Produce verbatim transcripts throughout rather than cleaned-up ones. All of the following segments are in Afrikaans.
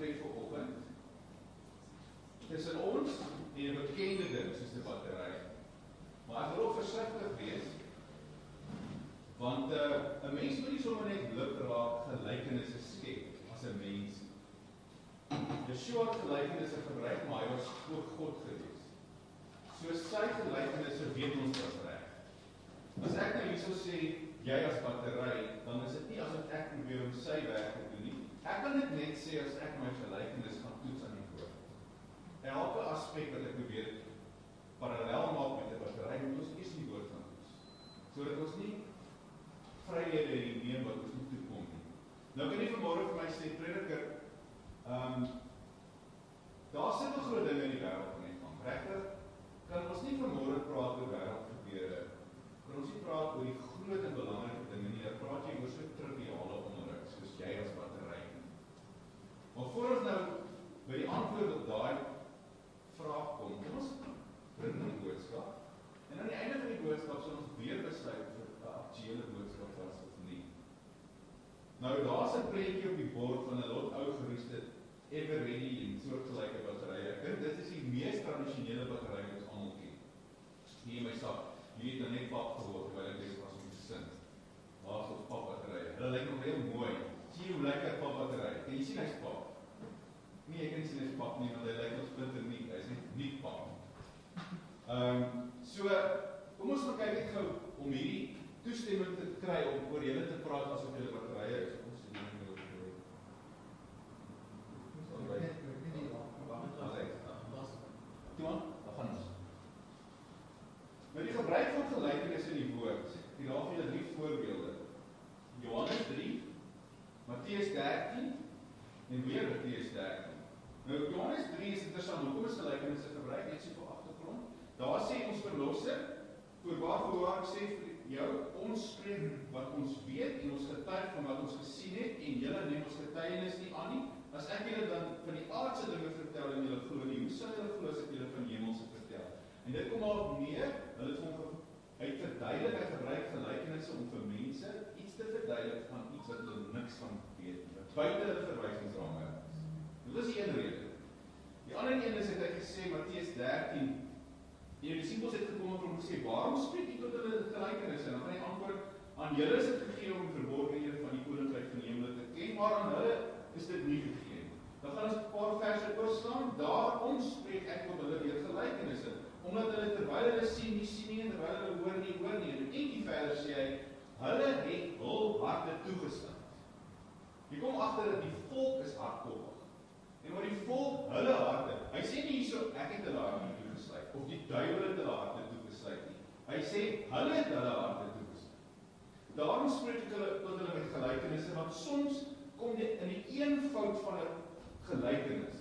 betref vanoggend, tussen ons en 'n bekende ding soos die battery. Maar ek wil ook versigtig wees, want 'n uh, mens moet nie sommer net lip raak gelykenisse skep as 'n mens. Yeshua het gelykenisse gebruik, maar hy was ook God gewees. So sy gelykenisse weet ons was reg. As ek nou hierso sê, jy as battery, dan is dit nie asof ek probeer om sy werk te doen nie. Ek kan dit net sê as ek my gelykenis gaan toets aan die woord. Elke aspek wat ek probeer parallel maak met 'n battery, moet ons eers die woord gaan toets. Sodat ons nie vryhede hier neem wat ons nie toekom nie. Nou kan jy vanmôre vir my sê, prediker, ehm um, daar sit 'n groot ding in die wêreld van die van. Regtig, kan ons nie vanmôre praat oor wêreldgebeure, kan ons nie praat oor die groot en belangrike dinge nie, dan praat jy oor so triviale onderrig, soos jy as battery. Maar voor ons nou by die antwoord op daai vraag kom, kom ons bring die boodskap, en aan die einde van die boodskap sal ons weer besluit of dit 'n aktuele boodskap was of nie. Nou daar's 'n prentjie op die bord van 'n lot ou geroeste Everready en soortgelyke batterye. Ek dink dit is die mees tradisionele battery wat ons almal ken. Hier in my sak, hier het dan net pap geword terwyl ek besig was om te sin. Waar is ons papbatterye? Hulle lyk nog heel mooi. Sien hoe lyk 'n papbattery? Kan jy sien hy's pap? Nee, ek kan nie sien hy's pap nie, want hy lyk nog splinternuut. Hy's net nie pap. Ehm, um, so kom ons kyk net gou om hierdie toestemming te kry om oor julle te praat asof julle batterye is. Ons sien nie oor Toe aan, dan gaan ons. Nou die gebruik van gelykenisse in die woord, ek raaf julle drie voorbeelde. Johannes drie, Matteus dertien en weer Matteus dertien. Nou Johannes drie is interessant, hoekom is gelykenisse gebruik, net so vir agtergrond. Daar sê ons verlosser, voorwaar voorwaar sê vir jou, ons spreek wat ons weet en ons getuig van wat ons gesien het en julle neem ons getuienis nie aan nie. As ek julle dan van die aardse dinge vertel en julle glo nie, hoe sal julle glo as ek julle van hemelse vertel? En dit kom maar op neer, hulle het hom uit verduidelik, hy gebruik gelykenisse om vir mense iets te verduidelik van iets wat hulle niks van weet nie, wat buite hulle verwysingsraamwerk is. Dit is die een rede. Die ander een is, het hy gesê, Matteus dertien, en die disippels het gekom om te sê, waarom spreek jy tot hulle gelykenisse? En dan gaan hy antwoord, aan julle is dit gegee om die verborgenhede van die koninkryk van die hemel te ken, maar aan hulle is dit nie gegee. Dan gaan ons 'n paar verse oorslaan, daarom spreek ek tot hulle deur gelykenisse, omdat hulle terwyl hulle sien, nie sien nie, en terwyl hulle hoor nie, hoor nie. En dan eentjie verder sê hy, hulle het hul harte toegesluit. Jy kom agter dat die volk is hardkoppig. En maar die volk, hulle harte, hy sê nie hierso, ek het hulle harte toegesluit, of die duiwel het hulle harte toegesluit nie. Hy sê, hulle het hulle harte toegesluit. Daarom spreek ek hulle tot hulle met gelykenisse, want soms kom jy in die eenvoud van 'n gelykenis,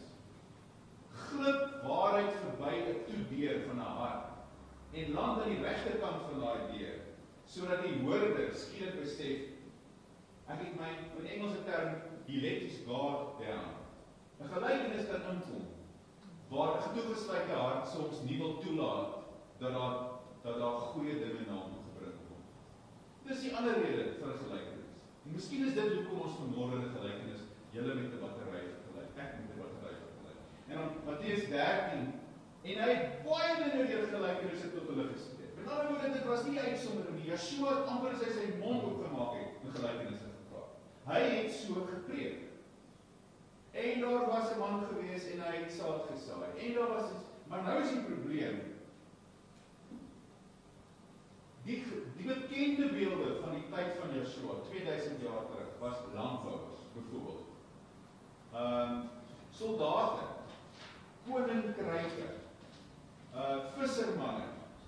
glip waarheid verby 'n toedeur van 'n hart, en land aan die regterkant van daai deur, sodat die hoorder skielik besef, ek het my, in Engelse term, he let his guard down. 'n Gelykenis kan inkom, waar 'n toegesluite hart soms nie wil toelaat, dat daar, dat daar goeie dinge na hom gebring word. Dis die ander rede vir 'n gelykenis. En miskien is dit hoekom ons vanmôre 'n gelykenis, julle met 'n battery vergelyk, ek met 'n battery vergelyk. En dan Matteus dertien, en hy het baie dinge deur gelykenisse tot hulle gesê. Met ander woorde, dit was nie uitsondering nie. Yeshua het amper as hy sy mond oopgemaak het, in gelykenisse gepraat. Hy het so gepreek. En daar was 'n man gewees en hy het saad gesaai. En daar was, maar nou is die probleem. Die, die bekende beelde van die tyd van Yeshua, tweeduisend jaar terug, was landbouers, byvoorbeeld. Um, soldate, koninkryke, uh, vissermanne.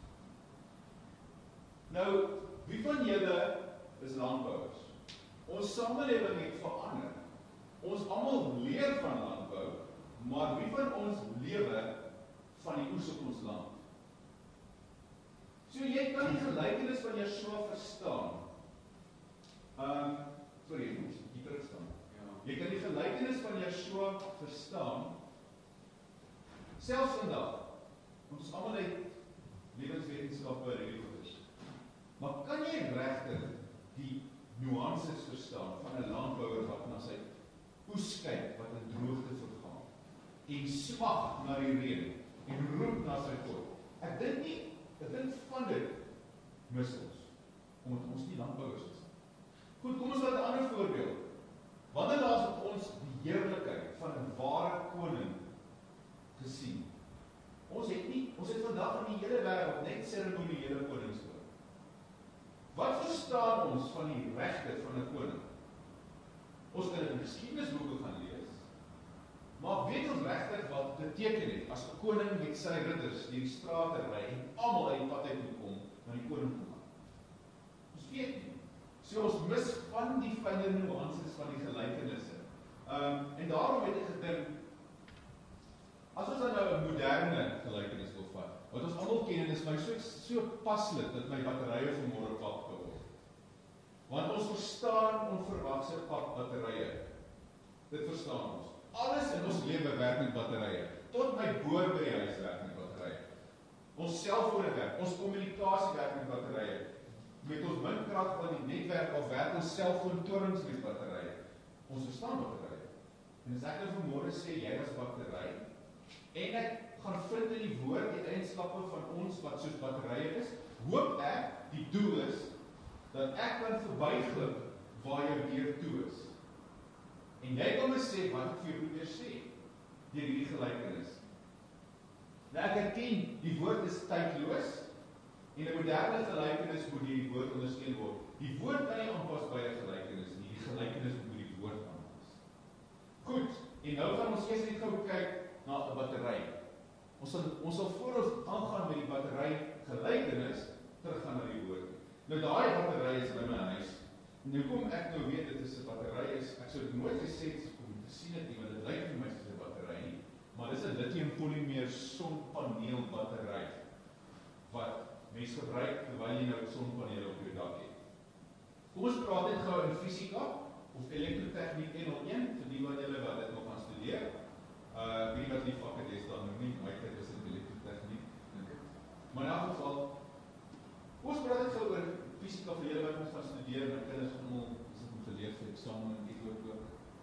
Nou, wie van julle is landbouers? Ons samelewing het verander. Ons almal leer van landbou, maar wie van ons lewe van die oes op ons land? So jy kan die gelykenis van Yeshua verstaan. Um, sorry, ek moet hier terug staan. Ja. Jy kan die gelykenis van Yeshua verstaan, selfs vandag, ons almal het lewenswetenskappe en hierdie goedes. Maar kan jy regtig die nuances verstaan van 'n landbouer wat na sy oes kyk, wat in droogte verval? en smag na die reën en roep na sy God. Ek dink nie, ek dink van dit mis ons, omdat ons nie landbouers is. Goed, kom ons vat 'n ander voorbeeld. Wanneer laas het ons die heerlikheid van 'n ware koning gesien? Ons het nie, ons het vandag in die hele wêreld net seremoniële konings gehad. Wat verstaan ons van die regte van 'n koning? Ons kan dit in geskiedenisboeke gaan lees, maar weet ons regtig wat dit beteken het as 'n koning met sy ridders deur die strate ry en almal uit die pad uit moet kom na die koning toe gaan? Ons weet nie. So ons mis van die fynere nuances van die gelykenisse. Um, en daarom het ek gedink, as ons dan nou 'n moderne gelykenis wil vat, wat ons almal ken en is my so, so paslik dat my batterye vanmôre pap geword. Want ons verstaan onverwagse pap batterye. Dit verstaan ons. Alles in ons lewe werk met batterye. Tot my boor by die huis werk met batterye. Ons selfone werk, ons kommunikasie werk met batterye. Met ons windkrag van die netwerk of werk ons selfoontorings met batterye. Ons verstaan batterye. En as ek nou vanmôre sê jy is battery, en ek gaan vind in die woord die eienskappe van ons wat soos batterye is, hoop ek die doel is dat ek kan verbyglip waar jou deur toe is. En jy kan my sê wat ek vir jou probeer sê deur hierdie gelykenis. Nou ek erken die woord is tydloos. En 'n moderne gelykenis moet die woord ondersteun word. Die woord kan nie aanpas by 'n gelykenis nie, die gelykenis moet die woord aanpas. Goed, en nou gaan ons eers net gou kyk na 'n battery. Ons sal ons sal voor ons aangaan met die battery gelykenis teruggaan na die woord. Nou daai battery is by my huis. Nou kom ek nou weet dit is 'n battery is, ek sou dit nooit gesê het om te sien dit nie, want dit lyk vir my soos 'n battery nie, maar dis 'n lithium polymer sonpaneel battery wat mens gebruik terwyl jy nou sonpanele op jou dak het. Kom ons praat net gou in fisika of elektrotechniek een oh een vir die wat julle wat dit nog gaan studeer. Uh wie wat die vak het is dan nog nie, my tyd is in elektrotechniek dink ek. Maar in elk geval, kom ons praat net gou oor fisika vir julle wat ons gaan studeer, my kinders gaan almal is dit om te leer vir eksamen en ek ook.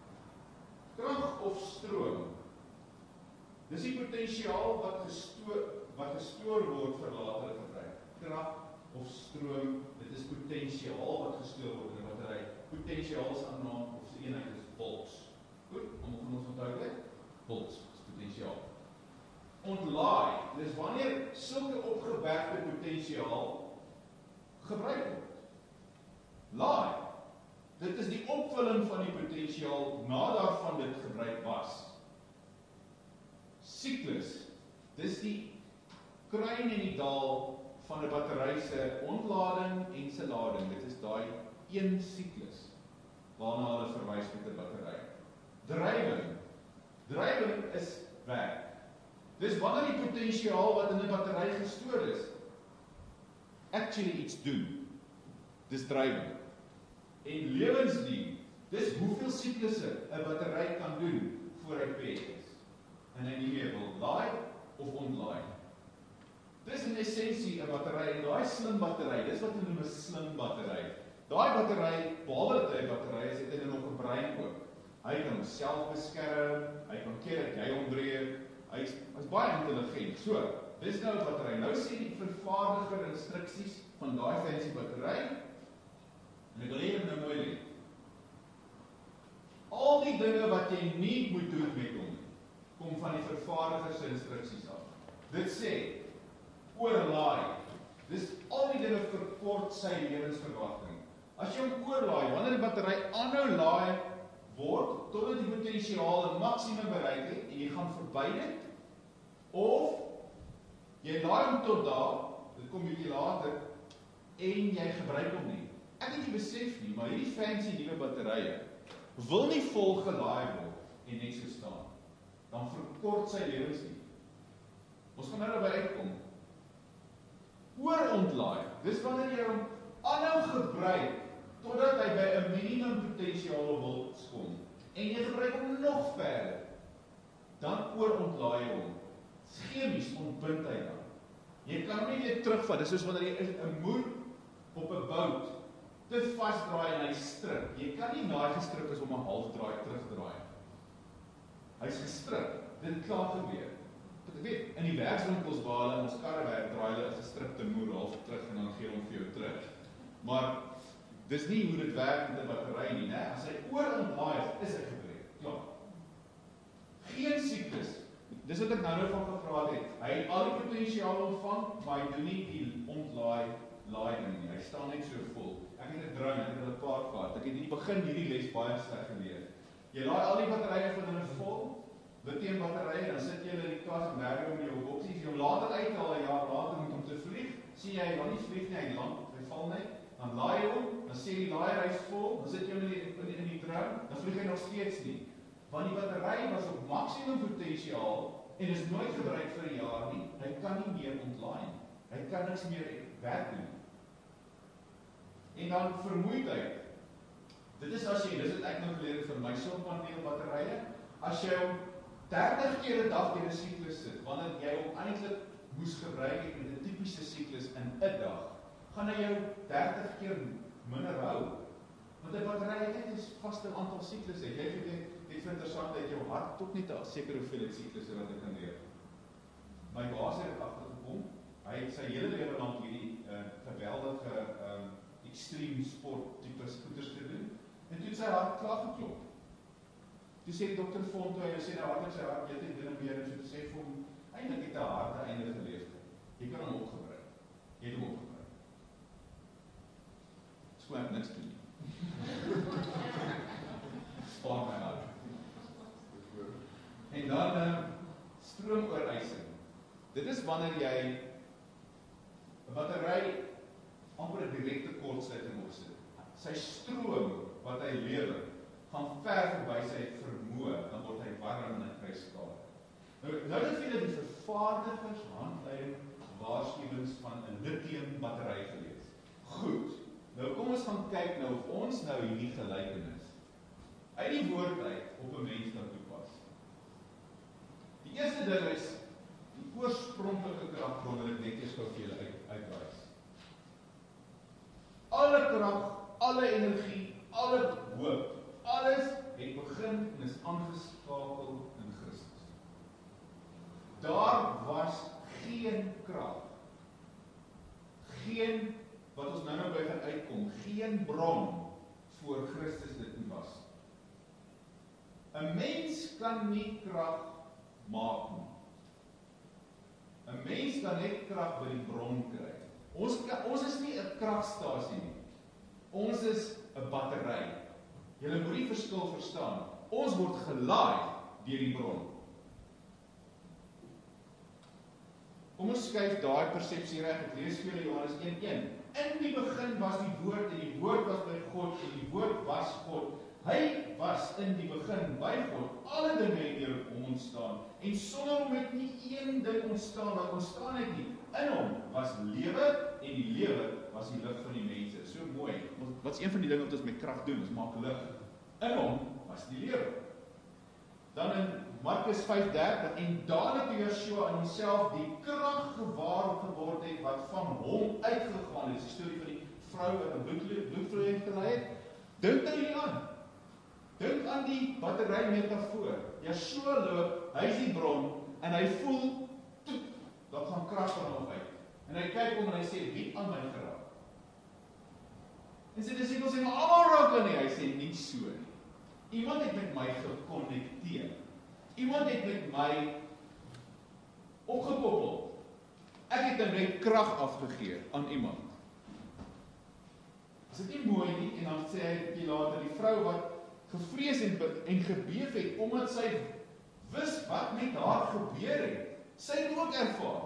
Krag of stroom. Dis die potensiaal wat gestoor wat gestoor word vir latere gebruik. Krag of stroom, dit is potensiaal wat gestoor word in 'n battery. Potensiaal is aannaam of se eenheid is volts. Goed, om van ons onthou dit. Volts is potensiaal. Ontlaai, dis wanneer sulke opgewerkte potensiaal gebruik word. Laai, dit is die opvulling van die potensiaal nadat van dit gebruik was. Siklus, dis die kruin en die daal van 'n battery se ontlading en se lading. Dit is daai een siklus waarna hulle verwys met 'n battery. Drywing. Drywing is werk. Dis wanneer die potensiaal wat in 'n battery gestoor is actually iets doen. Dis drywing. En lewensduur, dis hoeveel siklusse 'n battery kan doen voor hy pet is. En hy nie meer wil laai of ontlaai. Dis in essensie 'n battery en daai slim battery, dis wat hulle noem 'n slim battery. Daai battery, behalwe dat hy 'n battery is, het hy nog 'n brein ook. Hy kan homself beskerm, hy kan keer dat jy ombreek. Hy's hy's baie intelligent. So, dis nou 'n battery. Nou sê die vervaardiger instruksies van daai fancy battery. En ek wil hê jy nou mooi let. Al die dinge wat jy nie moet doen met hom, kom van die vervaardiger se instruksies af. Dit sê oorlaai. Dis al die dinge verkort sy lewensverwagting. As jy hom oorlaai, wanneer die battery aanhou laai word totdat die potensiaal 'n maksimum bereik het en jy gaan verby dit, of jy laai hom tot daar, dit kom bietjie later en jy gebruik hom nie. Ek het nie besef nie, maar hierdie fancy nuwe batterye wil nie vol gelaai word en net so staan. Dan verkort sy lewensduur. Ons gaan nou daarby uitkom. Oorontlaai. Dis wanneer jy hom aanhou gebruik totdat hy by 'n minimum potensiaal wil kom. En jy gebruik hom nog verder. Dan oorontlaai jy hom. Chemies ontbind hy dan. Jy kan hom nie weer terugvat. Dis soos wanneer jy 'n moer op 'n bout te vasdraai en hy strik. Jy kan nie na hy gestrik is om 'n halfdraai terugdraai. Hy's gestrik. dit klaar gebeur. Want ek weet, in die werkswinkels waar hulle ons karre werk, draai hulle 'n gestripte moer half terug en dan gee hom vir jou terug. Maar dis nie hoe dit werk met 'n battery nie, né? As hy oor ontlaai is, is hy gebreek. Klaar. Geen siklus. Dis wat ek nou nou van gevra het. Hy het al die potensiaal ontvang, maar hy doen nie die ontlaai laai ding nie. Hy staan net so vol. Ek het 'n drone, ek het 'n paar gehad. Ek het in die begin hierdie les baie sleg geleer. Jy laai al die batterye van hulle vol, lithium batterye, dan sit jy in die klas en werk om jou boksies, jy hom later uithaal 'n jaar later met om te vlieg, sien jy, hy wil nie vlieg nie, hy land, hy val net, dan laai jy hom, dan sê die laaier hy is vol, dan sit jy hom in die, in die, in die drone, dan vlieg hy nog steeds nie. Want die battery was op maksimum potensiaal en is nooit gebruik vir 'n jaar nie. Hy kan nie meer ontlaai nie. Hy kan niks meer werk doen. En dan vermoeidheid. Dit is as jy, dis wat ek nou geleer het vir my sonpaneelbatterye, as jy hom dertig keer 'n dag deur 'n siklus sit, wanneer jy hom eintlik moes gebruik het in 'n tipiese siklus in 'n dag, gaan hy jou dertig keer minder hou. Want 'n battery het net 'n vaste aantal siklusse. Jy weet dit is interessant dat jou hart tot net 'n sekere hoeveelheid siklusse wat hy kan leef. My baas het agtergekom. Hy het sy hele lewe lank hierdie uh, geweldige uh, extreme sport tipe skooters gedoen. En toe het sy hart klaar geklop. Toe sê die dokter Fonto, hy sê nou hartlik sy hart weet ek binne meer en so te sê vir hom, eintlik het 'n harte einde geleef. Jy kan hom opgebruik. Jy het hom opgebruik. So ek niks doen nie. Spaar my hart. En dan uh, stroomoorreising. Dit is wanneer jy 'n battery amper 'n direkte kortsluiting opsit. Sy stroom wat hy lewer, gaan ver verby sy vermoë, dan word hy warm en hy kry skade. Nou, nou het julle die vervaardigers handleiding waarskuwings van 'n lithium battery gelees. Goed. Nou kom ons gaan kyk nou of ons nou hierdie gelykenis uit die woord uit op 'n mens kan toepas. Die eerste ding is die oorspronklike kragbron wat ek net eers gou vir julle uit, uitwys. Alle krag, alle energie, alle hoop, alles het begin en is aangeskakel in Christus. Daar was geen krag, geen, wat ons nou nou by gaan uitkom, geen bron voor Christus dit nie was. 'n Mens kan nie krag maak nie. 'n Mens kan net krag by die bron kry. Ons kan, ons is nie 'n kragstasie nie. Ons is 'n battery. Julle moet die verskil verstaan. Ons word gelaai deur die bron. Kom ons skuif daai persepsie reg. Ek lees vir julle Johannes een een. In die begin was die woord en die woord was by God en die woord was God. Hy was in die begin by God. Alle dinge het deur hom ontstaan en sonder hom het nie een ding ontstaan wat ontstaan het nie. In hom was lewe en die lewe was die lig van die mense. So mooi. Wat is een van die dinge wat ons met krag doen? Ons maak lig. In hom was die lewe. Dan in Markus vyf dertig en dadelik toe Joshua aan homself die krag gewaar geword het wat van hom uitgegaan het. Die storie van die vrou wat 'n bloedvloei gelei het. Dink nou hier aan. Dink aan die battery metafoor. Joshua loop, hy is die bron en hy voel toep, dat gaan krag van hom uit. En hy kyk om en hy sê, wie aan my geraak? En sy disippels sê, maar almal raak aan nie. Hy sê, nie so nie. Iemand het met my gekonnekteer. Iemand het met my opgekoppel. Ek het dan net krag afgegee aan iemand. Is dit nie mooi nie? En dan sê hy bietjie later, die vrou wat gevrees en, en gebeef het, omdat sy wis wat met haar gebeur het. Sy het ook ervaar.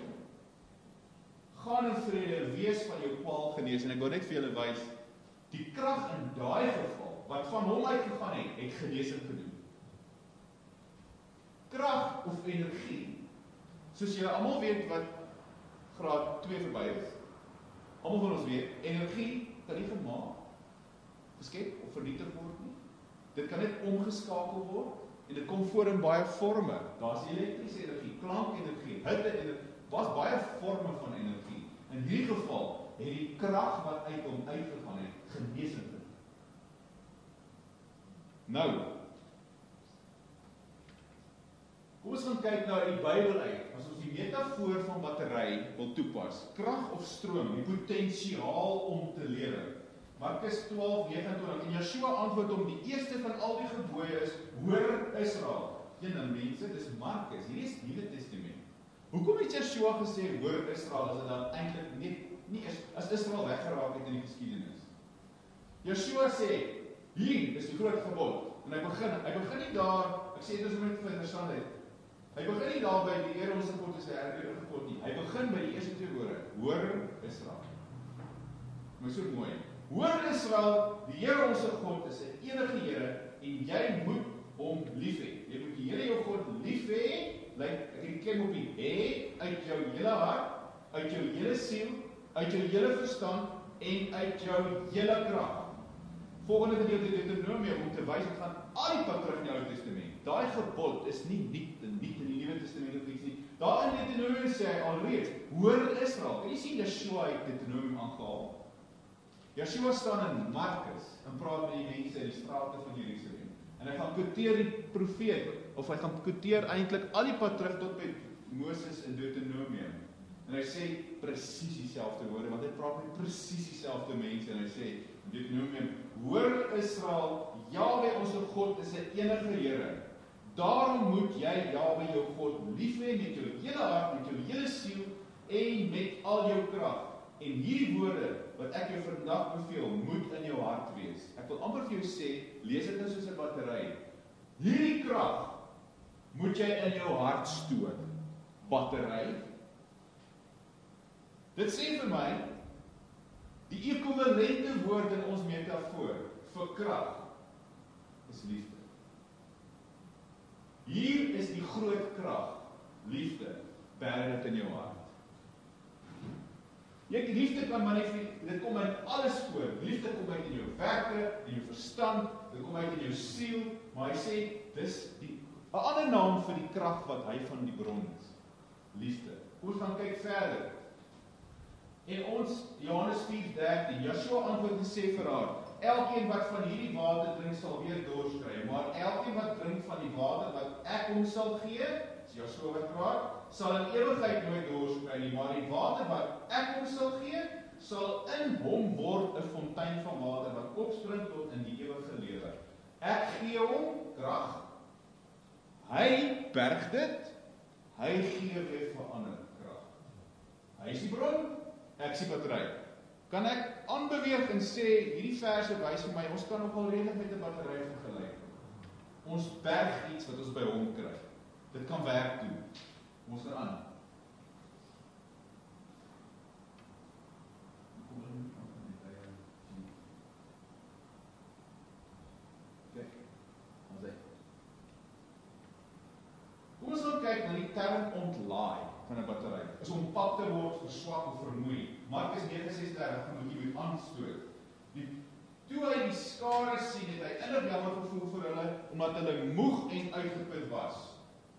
Gaan in vrede, wees van jou kwaal genees. En ek wil net vir julle wys, die krag in daai geval, wat van hom uitgegaan het, het genesing gedoen. Krag of energie, soos julle almal weet wat graad twee verby is. Almal van ons weet, energie kan nie gemaak, geskep of vernietig word nie. Dit kan net omgeskakel word en dit kom voor in baie forme. Daar's elektriese energie, klankenergie, hitte-energie, was baie forme van energie. In hierdie geval het die krag wat uit hom uitgegaan het, genesing gedoen. Nou, Kom ons gaan kyk na die Bybel uit. As ons die metafoor van battery wil toepas, krag of stroom, die potensiaal om te lewe. Markus twaalf vyf-en-twintig, en Yeshua antwoord hom, die eerste van al die gebooie is, hoor Israel. Een dan mense, dis Markus, hier is Nuwe Testament. Hoekom het Yeshua gesê, hoor Israel, as dit dan eintlik net, nie is, as Israel weggeraak het in die geskiedenis? Yeshua sê, hier is die groot gebod, en hy begin, hy begin nie daar, ek sê dit is net vir interessantheid, hy begin nie daar by die Here ons God is die herder gebod nie, hy begin by die eerste twee woorde, hoor Israel. Maar so mooi, hoor Israel, die Here ons God is 'n enige Here, en jy moet hom lief hê. Jy moet die Here jou God lief hê, like, ek het die klem op die hê, uit jou hele hart, uit jou hele siel, uit jou hele verstand, en uit jou hele krag. Volgende gedeelte Deuteronomium om te wys, het gaan al die pad terug in die Ou Testament. Daai gebod is nie nuut in die Nuwe Testament of iets nie. Daar in Deuteronomium sê hy alreeds, hoor Israel. Kan jy sien Yeshua het Deuteronomium aangehaal? Yeshua staan in Markus en praat met die mense in die strate van Jerusalem. En hy gaan quoteer die profeet, of hy gaan quoteer eintlik al die pad terug tot by Moses in Deuteronomium. En hy sê presies dieselfde woorde, want hy praat met presies dieselfde mense, en hy sê in Deuteronomium, hoor Israel, Jahwe ons God is 'n enige Here. Daarom moet jy Jahwe jou God lief hê met jou hele hart, met jou hele siel en met al jou krag. En hierdie woorde wat ek jou vandag beveel, moet in jou hart wees. Ek wil amper vir jou sê, lees dit nou soos 'n battery. Hierdie krag moet jy in jou hart stoot. Battery. Dit sê vir my, die ekwivalente woord in ons metafoor vir krag is liefde. Hier is die groot krag, liefde, bær dit in jou hart. Jy liefde kan manifesteer, dit kom uit alles voor. Liefde kom uit in jou werke, in jou verstand, dit kom uit in jou siel, maar hy sê, dis die 'n ander naam vir die krag wat hy van die bron is. Liefde. Ons gaan kyk verder. En ons, Johannes vier dertien, Yeshua antwoord en sê vir haar, elkeen wat van hierdie water drink sal weer dors kry, maar elkeen wat drink van die water wat ek hom sal gee, as Yeshua wat praat, sal in ewigheid nooit dors kry nie, maar die water wat ek hom sal gee, sal in hom word 'n fontein van water wat opspring tot in die ewige lewe. Ek gee hom krag, hy berg dit, hy gee weer vir ander krag. Hy is die bron, ek is die battery. Kan ek aanbeweeg en sê, hierdie verse wys vir my, ons kan nogal redelik met 'n battery vergelyk. Ons berg iets wat ons by hom kry. Dit kan werk doen. Ons gaan aan. Kom ons gaan kyk na die term ontlaai van 'n battery. Is om pap te word, verswak of vermoei. Markus nege ses dertig gaan moet jy moet aanstoot. Die, toe hy die skare sien, het hy innerlik jammer gevoel vir hulle, omdat hulle moeg en uitgeput was.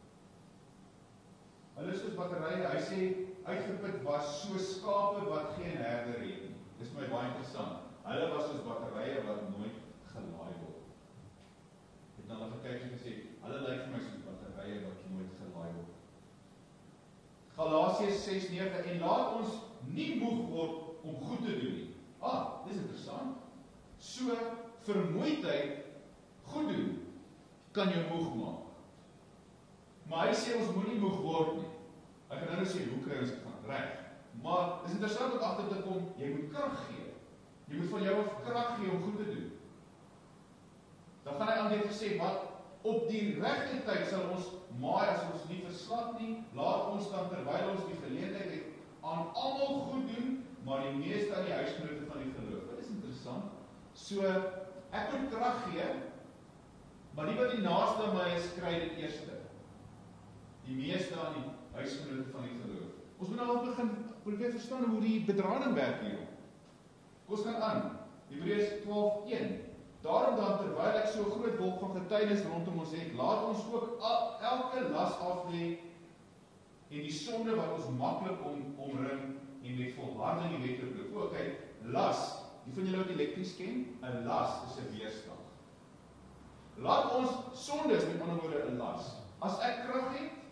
Hulle is soos batterye, hy sê, uitgeput was so skape wat geen herder het nie. Dis my baie interessant. Hulle was soos batterye wat nooit gelaai word. Het dan hulle gekyk en gesê, hulle lyk vir my soos batterye wat nooit gelaai word. Galasiërs ses nege, en laat ons nie moeg word om goed te doen nie. Ah, dis interessant. So, vermoeidheid, goed doen, kan jou moeg maak. Maar hy sê, ons moet nie moeg word nie. Ek kan nou sê, hoe kry ons dit van reg? Maar, dis interessant om agter te kom, jy moet krag gee. Jy moet van jou af krag gee om goed te doen. Dan gaan hy aan dit gesê, wat op die regte tyd sal ons maai as ons nie verslap nie, laat ons dan terwyl ons die geleentheid het aan almal goed doen, maar die meeste aan die huisgenote van die geloof. Dit is interessant. So, ek moet krag gee, maar die wat die naaste aan my is, kry dit eerste. Die meeste aan die huisgenote van die geloof. Ons moet nou al begin probeer verstaan hoe die bedrading werk hierop. Ons gaan aan. Hebreërs twaalf een. Daarom dan, terwyl ek so groot wolk van getuienis rondom ons het, laat ons ook elke las af lê en die sonde wat ons maklik om, omring en met volharding die wedloop loop. Okay, las, die van julle wat elektries ken, 'n las is 'n weerstand. Laat ons sondes, met ander woorde 'n las. As ek krag het,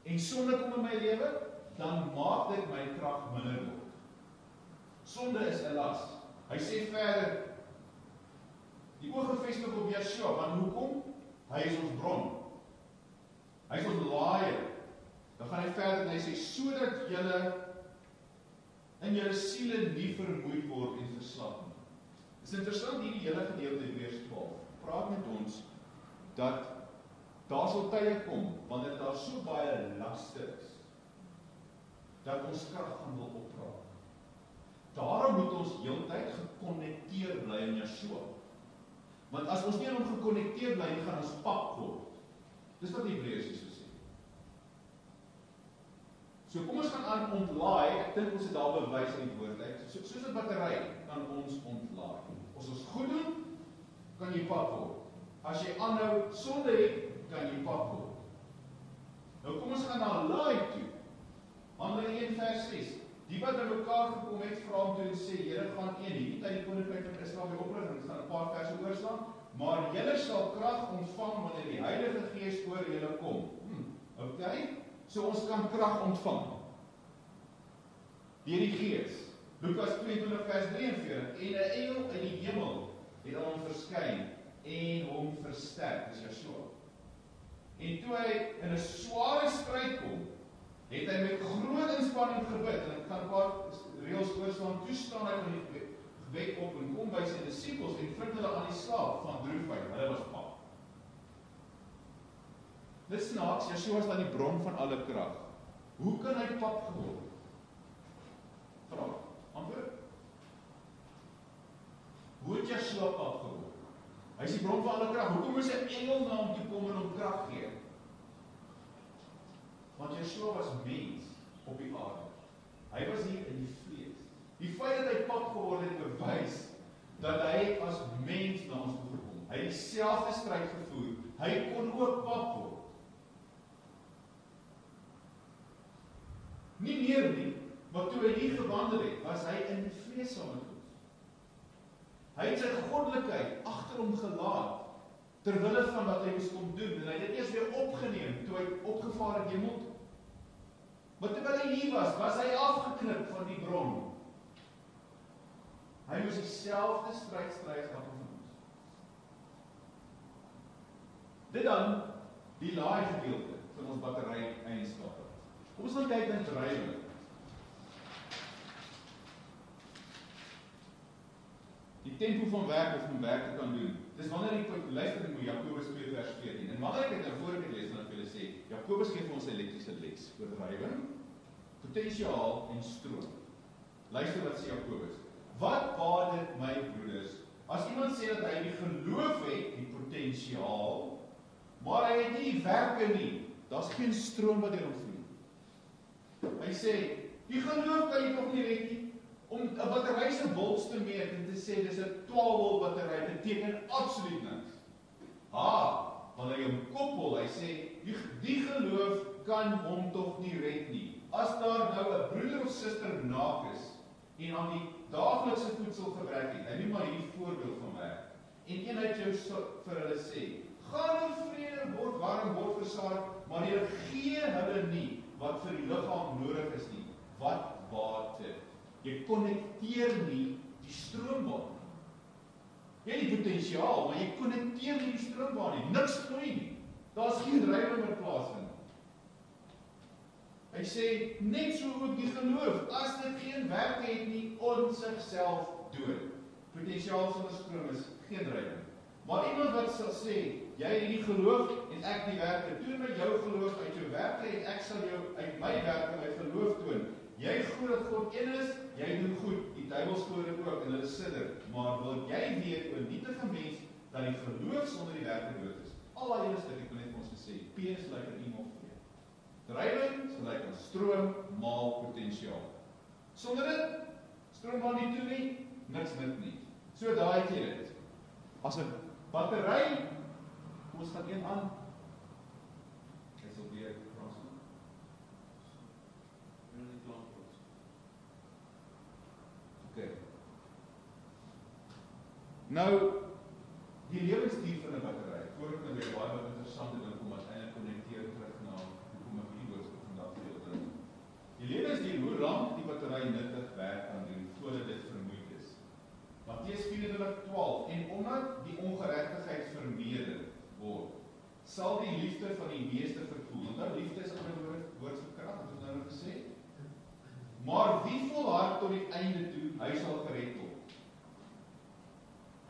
en sonde kom in my lewe, dan maak dit my krag minder word. Sonde is 'n las. Hy sê verder, die oog gefestig op Yeshua, want hoekom? Hy is ons bron. Hy is ons laaier. Dan gaan hy verder en hy sê, sodat julle in julle siele nie vermoeid word en verslap nie. Dit is interessant hierdie hele gedeelte in Hebreërs twaalf. Praat met ons dat daar sal tye kom wanneer daar so baie laste is dat ons krag gaan wil opraak. Daarom moet ons heeltyd gekonnekteer bly in Yeshua. Want as ons nie aan hom gekonnekteer bly, gaan ons pap word. Dis wat Hebreërs so sê. So kom ons gaan aan ontlaai. Ek dink ons het daar bewys in die woord uit. So, soos 'n battery kan ons ontlaai. As ons goed doen, kan jy pap word. As jy aanhou sonde het, kan jy pap word. Nou kom ons gaan na laai toe. Handelinge een vers ses. Die wat by mekaar gekom het, vra hom toe en sê, Here, gaan een, nie uit die koninkryk van Israel by oprigting, ons gaan 'n paar verse oorslaan, maar julle sal krag ontvang wanneer die Heilige Gees oor julle kom. Hm, okay, so ons kan krag ontvang deur die Gees. Lukas tweeëntwintig vers drieënveertig, en 'n engel uit die hemel het aan hom verskyn en hom versterk, dis Yeshua. En toe hy in 'n sware stryd kom, het hy met groot inspanning gebid, en ek gaan 'n paar reëls oorslaan, toe staan hy van die gebed op en kom by sy disippels en vrik hulle aan die slaap van droefheid, hulle was pap. Dit snaaks, Yeshua is dan die bron van alle krag. Hoe kan hy pap geword? Vraag, antwoord. Hoe het Yeshua pap geword? Hy is die bron van alle krag. Hoekom moes 'n engel na hom toe kom en hom krag gee? Want Yeshua was mens op die aarde. Hy was hier in die vlees. Die feit dat hy pap geword het, bewys dat hy as mens na ons toe gekom. Hy het dieselfde stryd gevoer. Hy kon ook pap word. Nie meer nie, maar toe hy hier gewandel het, was hy in die vlees saam met ons. Hy het sy goddelikheid agter hom gelaat, terwille van wat hy moes kom doen, en hy het dit eers weer opgeneem, toe hy opgevaar het hemel toe. Maar terwyl hy hier was, was hy afgeknip van die bron. Hy moes dieselfde stryd stry as elke van ons. Dit dan, die laai gedeelte van ons battery eienskappe. Kom ons gaan kyk na drywe. Die tempo van werk of om werk te kan doen. Dis wanneer ek luister ek moet Jakobus twee vers veertien. En wanneer ek dit nou voor ek het lees, dan wil ek sê, Jakobus gee vir ons 'n elektriese les oor drywing, potensiaal en stroom. Luister wat sê Jakobus. Wat baat dit my broeders, as iemand sê dat hy die geloof het, die potensiaal, maar hy het nie die werke nie, daar's geen stroom wat deur hom vloei. Hy sê, die geloof kan jy tog nie red nie. Om 'n battery se volts te meet en te sê dis 'n twaalf volt battery, beteken absoluut niks. Ha, wanneer jy hom koppel, hy sê die, die geloof kan hom tog nie red nie. As daar nou 'n broeder of suster naak is en aan die daaglikse voedsel gebrek het, hy noem maar hierdie voorbeeld van werk. En een uit jou so, vir hulle sê, gaan in vrede, word warm, word versadig, maar jy gee hulle nie wat vir die liggaam nodig is nie. Wat baat dit? Jy konnekteer nie die stroombaan nie. Jy het die potensiaal, maar jy konnekteer nie die stroombaan nie. Niks vloei nie. Daar's geen drywing wat plaasvind. Hy sê, net so ook die geloof, as dit geen werke het nie, ons sigself dood. Potensiaal sonder stroom is geen drywing. Maar iemand wat sal sê, jy het die geloof en ek die werke, toon my jou geloof uit jou werke en ek sal jou uit my werke my geloof toon. Jy glo dat God een is, jy doen goed, die duiwels glo dit ook en hulle sidder, maar wil jy weet oor nietige mens dat die geloof sonder die werke dood is. Al daai hele stuk, ek wil net vir ons gesê, P is gelyk aan I maal twee. Drywing is gelyk aan stroom maal potensiaal. Sonder dit, stroombaan nie toe nie, niks nut nie. So daai het jy dit. As 'n battery, kom ons gaan een aan. Ek sal weer praat. Okay. Nou, die lewensduur van 'n battery, voor ek nou weer baie wat interessante ding kom as eintlik konnekteer terug na hoekom ek hierdie boodskap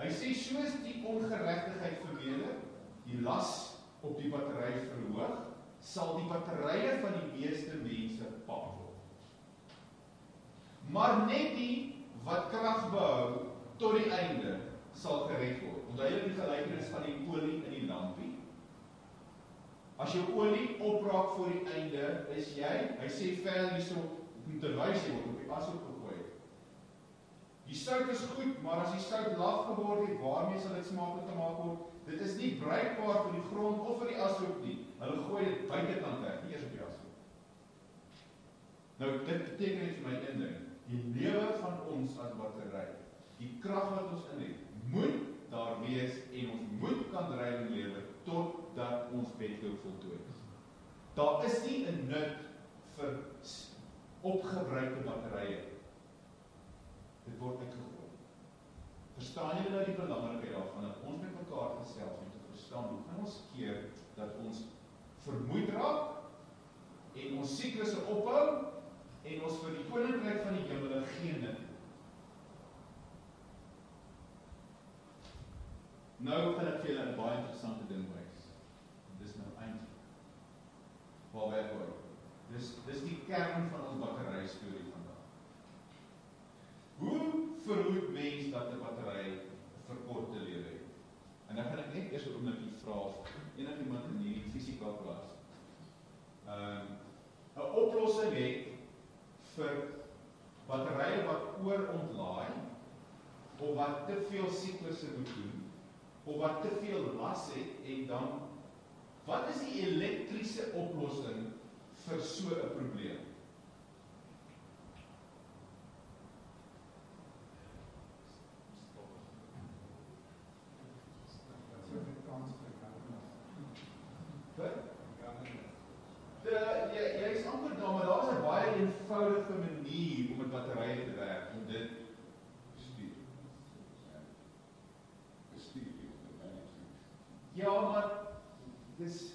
Hy sê, soos die ongeregtigheid vermeerder, die las op die battery verhoog, sal die batterye van die meeste mense pap word. Maar net die wat krag behou tot die einde sal gered word. Onthou jy die gelykenis van die olie in die lampie? As jou olie opraak voor die einde, is jy, hy sê verder hierso, om te wys jy word op die as opgegooi. Die sout is goed, maar as die sout laag geword het, waarmee sal dit smaaklik gemaak word? Dit is nie bruikbaar vir die grond of vir die ashoop nie. Hulle gooi dit buitekant weg, nie eers op die ashoop. Nou, dit beteken net vir my een ding. Die lewe van ons as battery, die krag wat ons in het, moet daar wees en ons moet kan drywing lewer totdat ons wedloop voltooi is. Daar is nie 'n nut vir opgebruikte batterye. Dit word uitgegooi. Verstaan julle nou die belangrikheid daarvan dat ons met mekaar gesels om te verstaan hoe kan ons keer dat ons vermoeid raak en ons siklusse ophou en ons vir die koninkryk van die hemel geen nut. Nou gaan ek vir julle 'n baie interessante ding wys. Dis nou eintlik waar wij hoor. Dis, dis die kern van ons battery storie vandag. Hoe verhoed mens dat 'n battery verkorte lewe het? En dan gaan ek net eers 'n oombliekie vra of enigiemand in hierdie fisika klas um, 'n oplossing het vir batterye wat oorontlaai of wat te veel siklusse moet doen of wat te veel las het en dan wat is die elektriese oplossing vir so 'n probleem? Jy is amper daar, maar daar is 'n baie eenvoudige manier om met batterye te werk, om dit bestuur. Bestuur. Ja, maar dis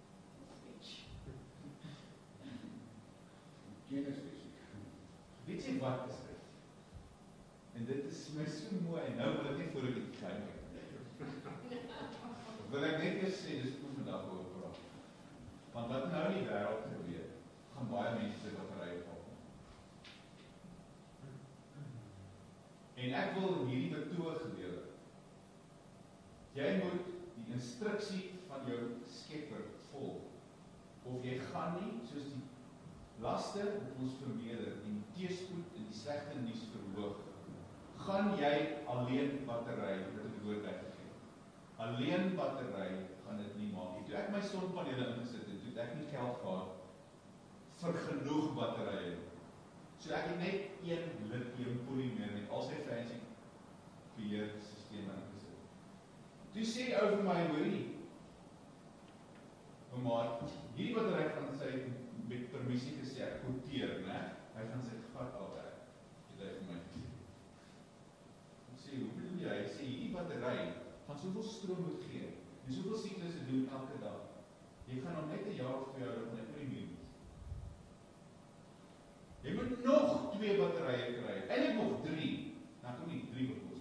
weet jy wat is dit? En dit is my so mooi, en nou wil ek net voor ek dit klein maak. Wil ek net eers sê, dis hoe vandag oor praat. Want wat nou in die wêreld gebeur, gaan baie mense se batterye val. En ek wil hierdie betoog gelewer. Jy moet die instruksie van jou Skepper volg. Of jy gaan nie, soos die laste op ons vermeerder en die teëspoed en die slegte nuus verhoog, gaan jy alleen battery, dit het woord uitgegee. Alleen battery gaan dit nie maak nie. Toe ek my sonpanele ingesit het, toe ek nie geld gehad vir genoeg batterye. So ek het net een lithium polymer met al sy fancy beheerstelsels ingesit. Toe sê die ou vir my, hoorie, maar hierdie battery van sy met permissie gesê, ek quoteer, né? Hy gaan sy gat afwerk. Dit het vir my gesê. Ek sê, hoe bedoel jy? Hy sê, hierdie battery gaan soveel stroom moet gee, en soveel siklusse doen elke dag. Jy gaan hom net 'n jaar of twee jaar op 'n premium. Jy moet nog twee batterye kry, eintlik nog drie, dan kom nie drie oplos.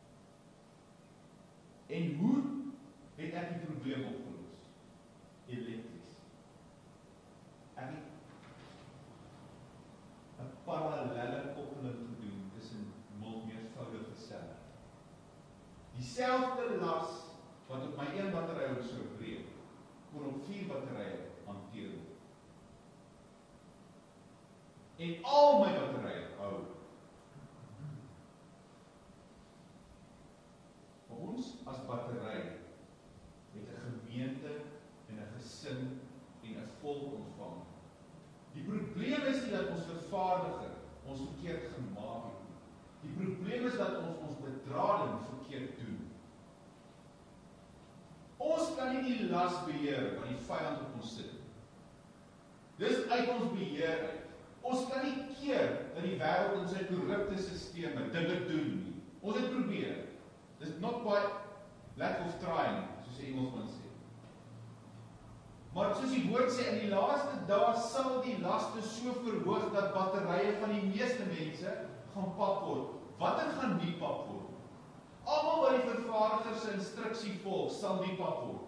En hoe het ek die probleem opgelos? Elektries. Ek het 'n parallelle koppeling gedoen tussen meervoudige selle. Dieselfde las wat op my een battery sou breek, kon op vier batterye hanteer word. En al my batterye hou. Ons as battery het 'n gemeente en 'n gesin en 'n volk ontvang. Die probleem is nie dat ons vervaardiger ons verkeerd gemaak het nie. Die probleem is dat ons ons bedrading verkeerd doen. Ons kan nie die las beheer wat die vyand op ons sit. Dis uit ons beheer uit. Ons kan nie keer dat die wêreld in sy korrupte sisteme dinge doen nie. Ons het probeer. Dis not by lack of trying, soos die Engelsman sê. Maar soos die woord sê, in die laaste dae sal die laste so verhoog dat batterye van die meeste mense gaan pap word. Watter gaan nie pap word? Almal Al wat die vervaardiger se instruksie volg, sal die pad word.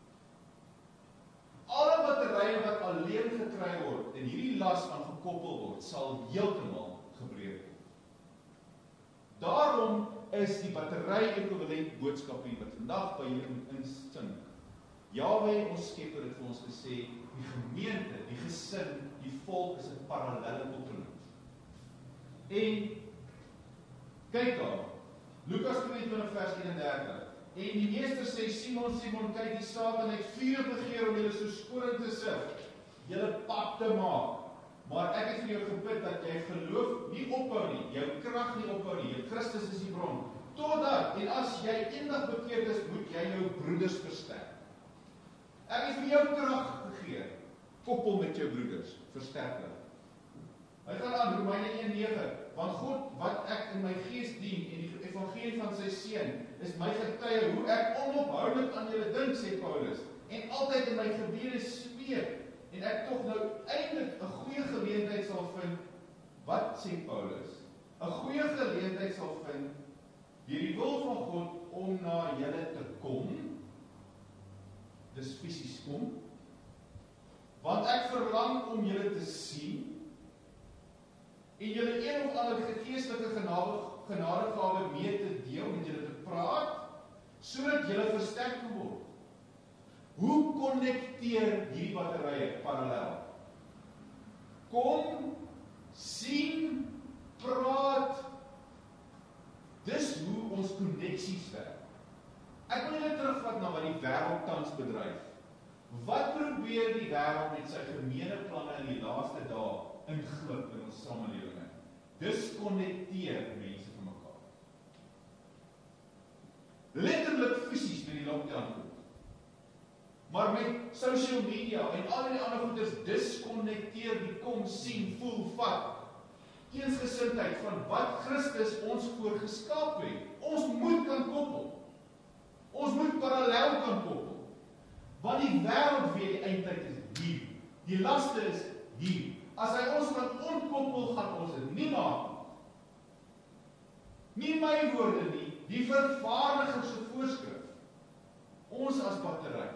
Alle batterye wat alleen gekry word en hierdie las aan gekoppel word, sal heeltemal gebreek word. Daarom is die battery-ekwivalent boodskap hier wat vandag by julle moet insink. Jahwe, ons Skepper, het vir ons gesê, die gemeente, die gesin, die volk is 'n parallelle koppeling. En kyk daar, Lukas tweeëntwintig vers eenendertig. En die meester sê, Simon, Simon, kyk, die Satan het vurig begeer om julle so skoring te sif, julle pap te maak. Maar ek het vir jou gebid dat jy geloof nie ophou nie, jou krag nie ophou nie, jou Christus is die bron. Totdat, en as jy eendag bekeerd is, moet jy jou broeders versterk. Ek het vir jou krag gegee, koppel met jou broeders, versterk hulle. Hy gaan aan Romeine een nege, want God, wat ek in my gees dien, en die evangelie van sy seun, is my getuie, hoe ek onophoudelijk aan julle dink, sê Paulus, en altyd in my gebede smeek, en ek tog nou eintlik 'n goeie geleentheid sal vind. Wat sê Paulus? 'n Goeie geleentheid sal vind deur die wil van God om na julle te kom. Dis fisies kom. Want ek verlang om julle te sien en julle een of ander geestelike genade genadegawe mee te deel, met julle te praat, sodat julle versterk kan word. Hoe konnekteer hierdie batterye parallel? Kom, sien, praat. Dis hoe ons konneksies werk. Ek wil julle terugvat na wat die wêreld tans bedryf. Wat probeer die wêreld met sy gemeeneplanne in die laaste dae inglip in ons samelewinge? Diskonnekteer mense van mekaar. Letterlik fisies met die lockdown kom. Maar met social media en al die ander goeders diskonnekteer die kom, sien, voel, vat. Eensgesindheid van wat Christus ons voor geskaap het. Ons moet kan koppel. Ons moet parallel kan koppel. Want die wêreld weet die eindtyd is hier. Die laste is hier. As hy ons kan ontkoppel, gaan ons dit nie maak. Nie my woorde nie, die vervaardiger se voorskrif. Ons as battery.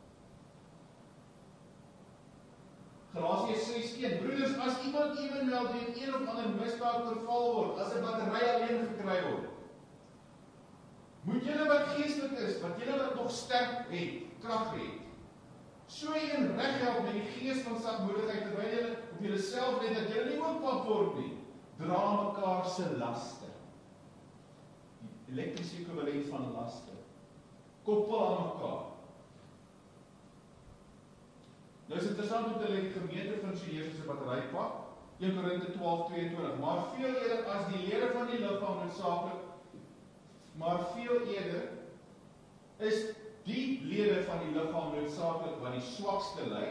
Galasiërs ses een, broeders, as iemand ewenwel deur een of ander misdaad verval word, as 'n battery alleen gekry word, moet julle wat geestelik is, wat julle wat nog sterk het, krag het, so een reghelp met die gees van sagmoedigheid, terwyl julle op julle self let, dat julle nie oorpap word nie, dra mekaar se laste. Die elektriese ekwivalent van laste. Koppel aan mekaar. Nou is interessant om te leer, die gemeente funksioneer soos 'n batterypak, een Korinte twaalf tweeëntwintig, maar veel eerder as die lede van die liggaam noodsaaklik, maar veel eerder is die lede van die liggaam noodsaaklik wat die swakste ly,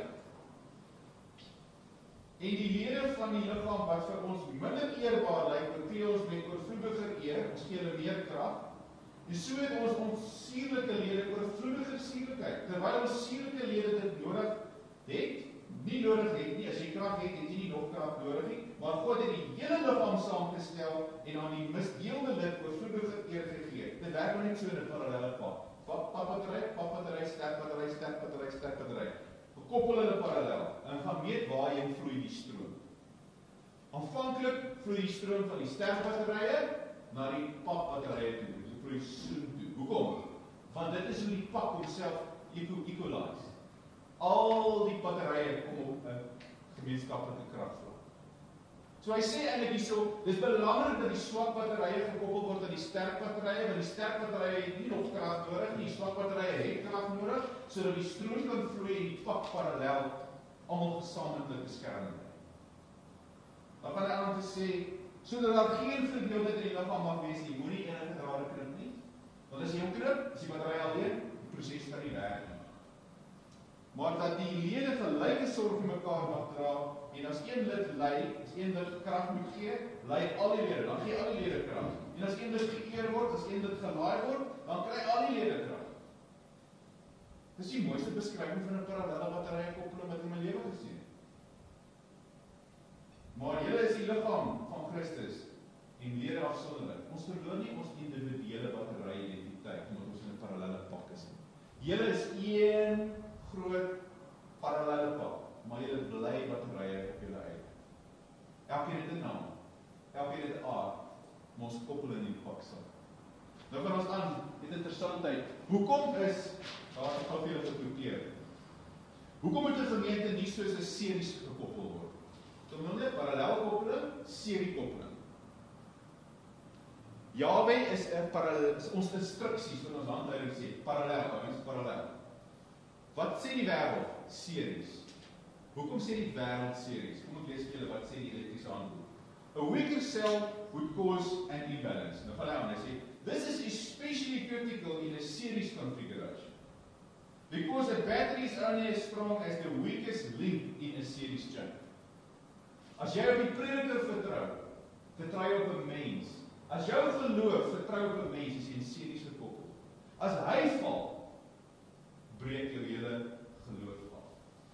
en die lede van die liggaam wat vir ons minder eerbaar lyk, betree ons met oorvloediger eer, ons gee hulle meer krag, en so het ons ons sierlike lede oorvloediger sierlikheid, terwyl ons sierlike lede dit nodig het, nie nodig het nie, as jy krag het, het jy nie nog krag nodig nie, maar God het die hele liggaam saamgestel en aan die misdeelde lid oorvloedige eer gegee. Dit werk maar net so in 'n parallelle pad. Pap battery, pap battery, sterk battery, sterk battery, sterk battery. Gekoppel hulle parallel en gaan meet waarheen vloei die stroom. Aanvanklik vloei die stroom van die sterk batterye na die pap batterye toe. Dit vloei soontoe. Hoekom? Want dit is hoe die pap homself equalize. Al die batterye kom op 'n gemeenskaplike kragvlak. So hy sê eintlik hierso, dis belangrik dat die swak batterye gekoppel word aan die sterk batterye, want die sterk batterye het nie nog krag nodig nie, die swak batterye het krag nodig, sodat die stroom kan vloei en die pap parallel almal gesamentlik beskerm word. Dan gaan hy aan te sê, sodat daar geen verdeeldheid in die liggaam mag wees nie, moenie enige drade knip nie, want as jy hom knip, is die batterye alleen, die proses kan nie werk nie. Maar dat die lede gelyke sorg vir mekaar mag dra, en as een lid ly, as een lid krag moet gee, ly al die lede, dan gee al die lede krag. En as een lid geëer word, as een lid gelaai word, dan kry al die lede krag. Dis die mooiste beskrywing van 'n parallelle batterye koppeling wat in my lewe gesien het. Maar julle is die liggaam van Christus en lede afsonderlik. Ons verloor nie ons individuele batterye identiteit. saak. Nou van ons aan, dit interessantheid, hoekom is, daar is al veel geprobeer, hoekom moet 'n gemeente nie soos 'n series gekoppel word? Dit noem dit parallelkoppeling, seriekoppeling. Yahweh is 'n parallel, is ons instruksies wat ons handleiding sê, parallel, ons parallel. Wat sê die wêreld? Series. Hoekom sê die wêreld series? Kom ek lees vir julle wat sê die elektriese handboek. A weaker cell would cause an imbalance. Nou gaan hy aan, hy sê, this is especially critical in a series configuration. Because a battery is only as strong as the weakest link in a series chain. As jy op die prediker vertrou, vertrou jy op 'n mens. As jou geloof vertrou op 'n mens, is jy in series gekoppel. As hy val, breek jou hele geloof af.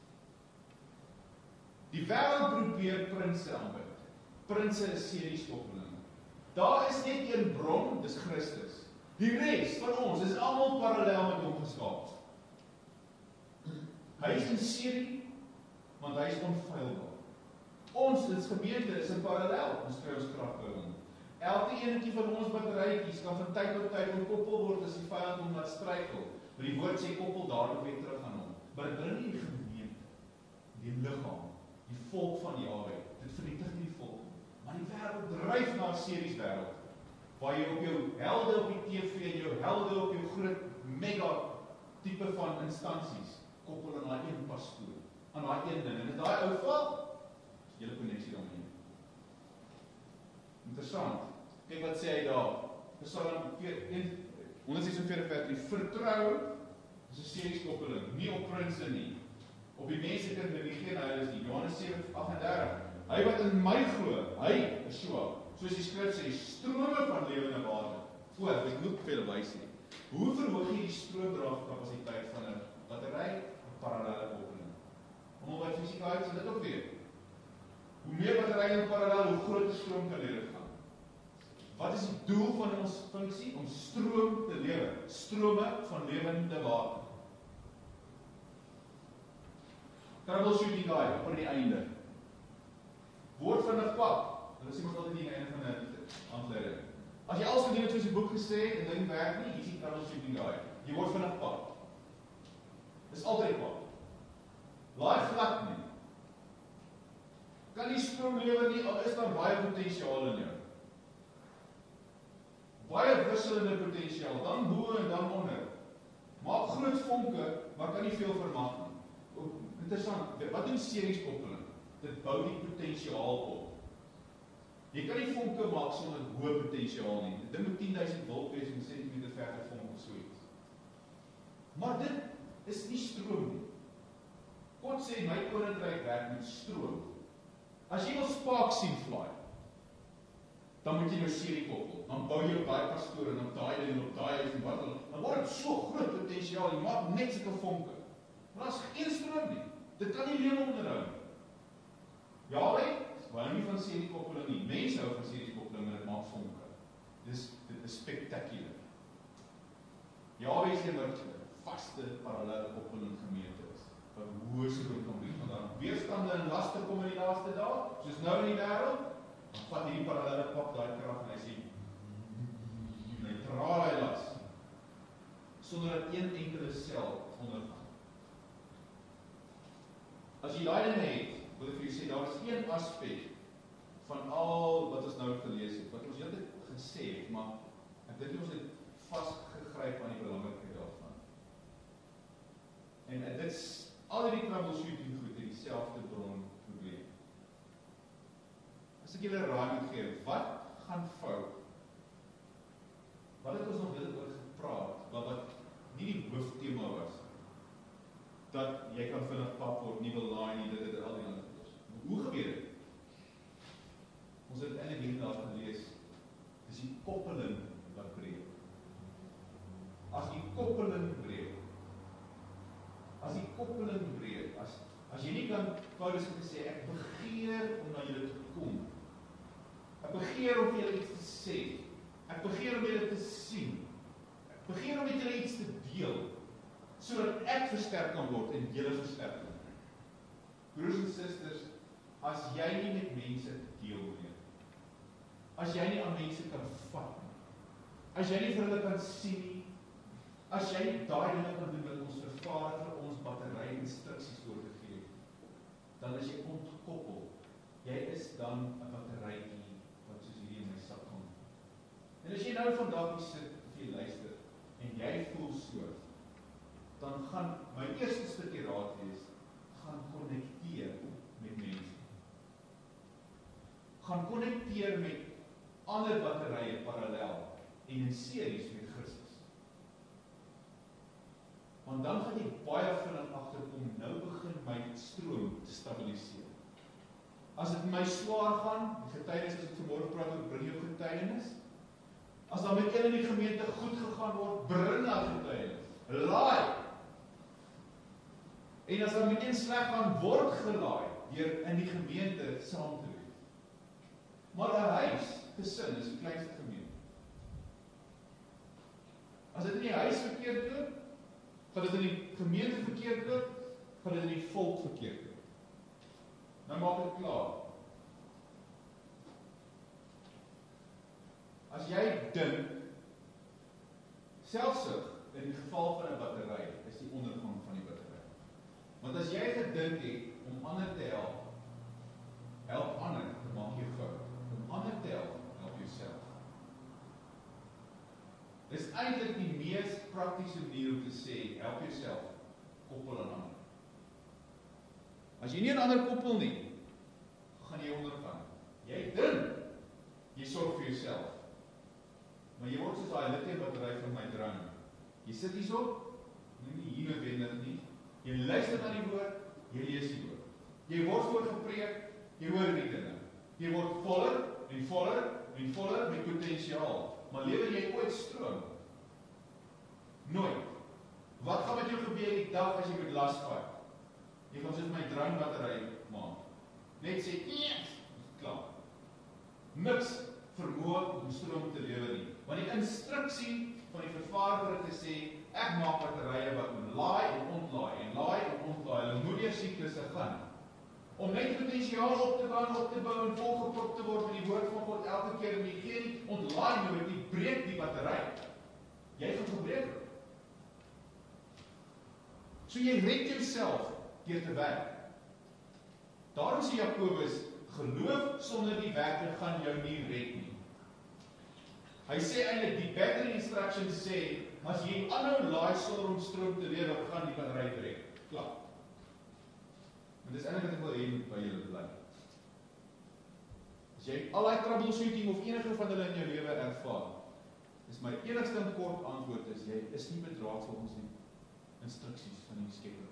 Die wêreld probeer prinse aanbid. Prinse is serieskoppeling. Daar is net een bron, dis Christus. Die res van ons is almal parallel met hom geskaap. Hy is in serie, want hy is onfeilbaar. Ons as gemeente is in parallel, ons kry ons krag by hom. Elke eenetjie van ons batterytjies kan van tyd tot tyd gekoppel word as die vyand hom laat struikel. Maar die woord sê koppel dadelik weer terug aan hom. Maar dit bring nie die gemeente, die liggaam, die volk van Jahweh. Dit vernietig nie die volk. Maar die wêreld dryf na 'n series wêreld, waar jy op jou helde op die T V en jou helde op jou groot mega tipe van instansies koppel aan daai een pastoor, aan daai een ding. En as daai ou val, is julle koneksie daarmee. Interessant. Kyk wat sê hy daar. Psalm honderdsesenveertig, die vertrou is 'n serieskoppeling, nie op prinse nie. Op die mense kan religie en hulle is nie. Johannes sewe agt en dertig. Hy wat in my glo, hy is so, soos die skrif sê, strome van lewende water. Voor, ek moet veel wys nie. Hoe verhoog jy die stroomdraagkapasiteit van 'n battery? 'n Parallelle koppeling. Om by fisika uit sê dit ook weer. Hoe meer batterye in parallel, hoe groter stroom kan lewer gaan. Wat is die doel van ons funksie? Om stroom te lewer. Strome van lewende water. Troubleshooting guide, op aan die einde. Woord van 'n pap. Hulle sê mos altyd die einde van 'n handleiding. As jy alles gedoen het soos die boek gesê het, en ding werk nie, hier is die troubleshooting guide. Die woord van 'n pap. Dis altyd pap. Laai glad nie. Kan nie stroom lewer nie, al is daar baie potensiaal in jou. Baie wisselende potensiaal, dan bo en dan onder. Maak groot vonke, maar kan nie veel vermag nie. Interessant, wat doen serieskoppeling? Dit bou die potensiaal op. Jy kan nie vonke maak sonder hoë potensiaal nie. Dit moet tien duisend volt wees om 'n sentimeter verder vonk of so iets. Maar dit is nie stroom nie. God sê my koninkryk werk met stroom. As jy wil spark sien fly, dan moet jy nou serie koppel. Dan bou jy op daai pastoor en op daai en op daai en wat dan. Dan word dit so groot potensiaal, jy maak net sulke vonke. Maar daar's geen stroom nie. Dit kan nie lewe onderhou nie. Jahweh, baie nie van seriekoppeling nie. Mense hou van seriekoppeling en dit maak vonke. Dis dit is spectacular. Jahweh is 'n vaste parallelle koppeling gemeente is. Wat hoë stroom kan bied. Want dan weerstande en laste kom in die laaste dae, soos nou in die wêreld, dan vat hierdie parallelle pap daai krag en hy sê en hy dra hy las sonder dat een enkele sel ondergaan. As jy daai dinge het, wil ek vir jou sê, daar is een aspek van al wat ons nou gelees het, wat ons heeltyd gesê het, maar ek dink ons het vasgegryp aan die belangrikheid daarvan. En dit is al die troubleshooting goed in dieselfde bron probleem. As ek julle raad moet gee, wat gaan fout? Wat het ons nog dit oor gepraat, wat wat nie die hooftema was, dat jy kan vinnig pap word, nie wil laai nie, dit het al die ander goeders. Hoe gebeur dit? Ons het eintlik hier daar gelees, dis die koppeling wat breek. As die koppeling breek, as die koppeling breek, as, as jy nie kan, Paulus het gesê, ek begeer om na julle te kom. Ek begeer om julle iets te sê. Ek begeer om julle te sien. Ek begeer om met julle iets te deel, sodat ek versterk kan word en julle versterk kan word. Broers en susters, as jy nie met mense deel nie, as jy nie aan mense kan vat nie, as jy nie vir hulle kan sien nie, as jy nie daai dinge kan doen wat ons vervaardiger ons battery instruksies oor te gee, dan is jy ontkoppel. Jy is dan 'n batterytjie wat soos hierdie in my sak kom. En as jy nou vandag hier sit of jy luister en jy voel so, dan gaan my eerste stukkie raad wees, gaan konnekteer met mense. Gaan konnekteer met ander batterye parallel en in series met Christus. Want dan gaan jy baie vinnig agterkom, nou begin my stroom te stabiliseer. As dit my swaar gaan, die getuienis as ek vanmôre praat oor bring jou getuienis. As dan met een in die gemeente goed gegaan word, bring daai getuienis. Laai. En as dan met een sleg gaan, word gelaai deur in die gemeente saam te wees. Maar 'n huis, gesin is die kleinste gemeente. As dit in die huis verkeerd loop, gaan dit in die gemeente verkeerd loop, gaan dit in die volk verkeerd loop. Nou maak dit klaar. As jy dink, selfsug in die geval van 'n battery, is die ondergang van die battery. Want as jy gedink het om ander te help, help ander, dan maak jy fout. Om ander te help, help jouself. Dis eintlik die mees praktiese manier om te sê, help jouself, koppel aan ander. As jy nie aan ander koppel nie, gaan jy ondergaan. Jy dink, jy sorg vir jouself. Maar jy word soos daai lithium-battery van my drone. Jy sit hierso, nie hier noodwendig nie. Jy luister na die woord, jy lees die woord. Jy word voor gepreek, jy hoor die dinge. Jy word voller en voller en voller met potensiaal. Maar lewer jy ooit stroom? Nooit. Wat gaan met jou gebeur die dag as jy met las vat? Jy gaan soos my drone-battery maak. Net sê, nee, klaar. Niks vermoë om stroom te lewer nie. Want die instruksie van die vervaardiger te sê, ek maak batterye wat moet laai en ontlaai en laai en ontlaai. Hulle moet deur siklusse gaan. Om net potensiaal op te bou en op te bou en volgeprop te word met die woord van God elke keer en jy gee nie ontlaai nooit nie, breek die battery. Jy gaan gebreek. So jy red jouself deur te werk. Daarom sê Jakobus, geloof sonder die werke gaan jou nie red nie. Hy sê eintlik die battery instructions sê, as jy aanhou laai sonder om stroom te lewer, gaan die battery breek. Klaar. Maar dis eintlik wat ek wil hê by julle bly. As jy al die troubleshooting of enige van hulle in jou lewe ervaar, is my enigste kort antwoord is, jy is nie bedraad volgens die instruksies van die Skepper.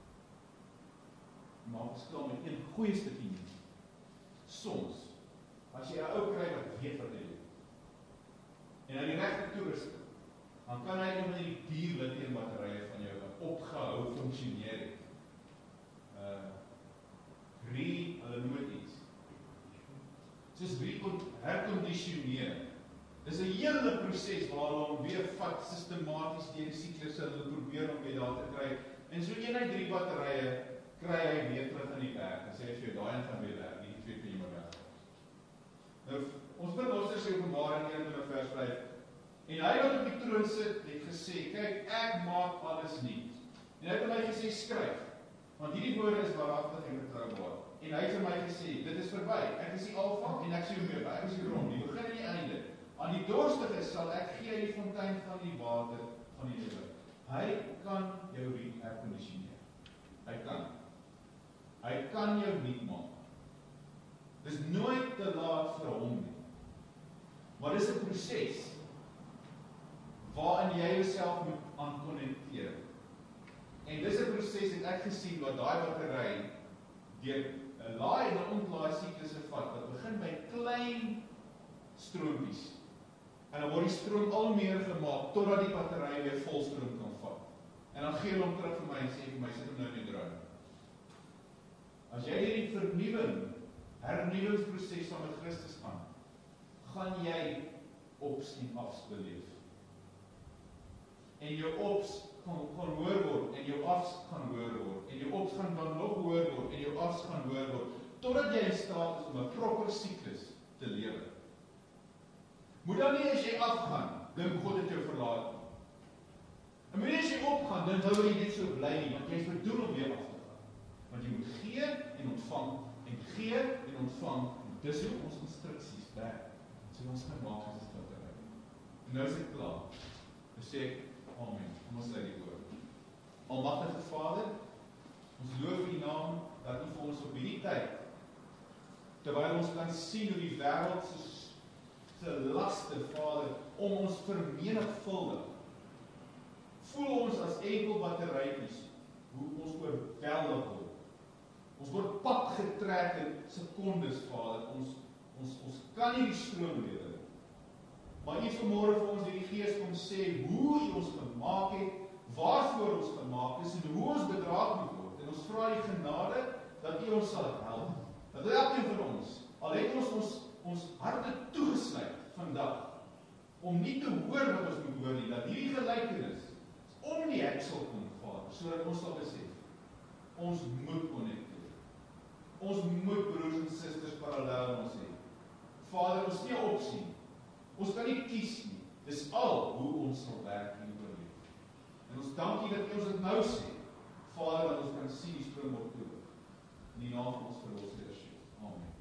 Maak verskil met een goeie stukkie nuus. Soms, as jy 'n ou kry wat weet wat hy doen, en aan die regte toerusting, dan kan hy een van die duur lithium-batterye van jou wat opgehou funksioneer het. Uh, re, hulle noem het iets. Soos herkondisioneer. Dis 'n hele proses waar hulle hom weer vat, sistematies deur die siklusse, hulle probeer om weer daar te kry. En so een uit drie batterye kry hy weer terug in die werk. En sê hy vir jou, daai een gaan weer werk, die twee kan jy maar weg. Nou, ons verlosser sê Openbaring eenentwintig vers vyf, en hy wat op die troon sit, het gesê, kyk, ek maak alles nuut. En hy het vir my gesê, skryf, want hierdie woorde is waaragtig en betroubaar. En hy het vir my gesê, dit is verby, ek is die Alfa en ek is die Omega, ek is die bron, die begin en die einde. Aan die dorstiges sal ek gee die fontein van die water van die lewe. Hy kan jou herkondisioneer. Hy kan. Hy kan jou nuut maak. Dis nooit te laat vir hom nie. Maar dis 'n proses waarin jy jouself moet aankonnekteer. En dis 'n proses het ek gesien wat daai battery deur 'n laai en 'n ontlaai siklusse vat wat begin by klein stroompies. En dan word die stroom al meer gemaak totdat die battery weer vol stroom kan vat. En dan gee hulle hom terug vir my en sê vir my, sit hom nou in die drone. As jy hierdie vernuwing, hernuwingsproses saam met Christus gaan, gaan jy ops en afs beleef. En jou ops gaan, gaan hoor word, en jou afs gaan hoor word, en jou ops gaan dan nog hoor word, en jou afs gaan hoor word, totdat jy in staat is om 'n proper siklus te lewe. Moet dan nie as jy afgaan, dink God het jou verlaat. En wanneer as jy opgaan, dan hou jy dit so bly nie, want jy is bedoel om weer af te gaan. Want jy moet gee en ontvang, en gee en ontvang, en dis hoe ons instruksies werk. So ons gaan maak as dit wat eruit. En nou is ek klaar. Dan sê ek, amen, kom ons lei die woord. Almagtige Vader, ons loof U naam, dat U vir ons op hierdie tyd, terwyl ons kan sien hoe die wêreld se se laste, Vader, om ons vermenigvuldig, voel ons as enkel batterytjies, hoe ons oorweldig word. Ons word pad getrek in sekondes, Vader. Ons, ons, ons kan nie die stroom lewe. Maar U vanmôre vir ons die Gees kom sê hoe U ons gemaak het, waarvoor ons gemaak is en hoe ons bedraag moet word. En ons vra U genade dat U ons sal help. Dat elkeen van ons, al het ons ons, ons harte toegesluit vandag, om nie te hoor wat ons moet hoor nie, dat hierdie gelykenis om die heksel kom, Vader, sodat ons sal besef, ons moet connecteer. Ons moet broers en susters parallel ons hê. Vader, ons nie 'n opsie. Ons kan nie kies nie. Dis al hoe ons sal werk en oorleef. En ons dank U dat U ons dit nou sê. Vader, dat ons kan sien die springbok toe. In die naam van ons verlosser Yeshua. Amen.